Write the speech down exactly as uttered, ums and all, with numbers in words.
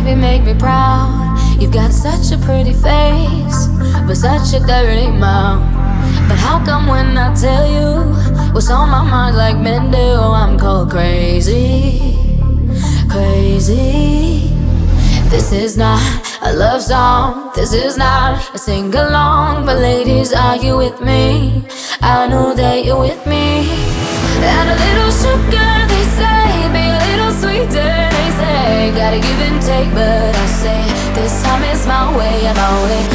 baby, make me proud. You've got such a pretty face, but such a dirty mouth. But how come when I tell you what's on my mind like men do, I'm called crazy, crazy. This is not a love song, this is not a sing-along. But ladies, are you with me? I know that you're with me. And a little sugar, they say, be a little sweeter, they say. Gotta give and take, but I say this time it's my way, and my way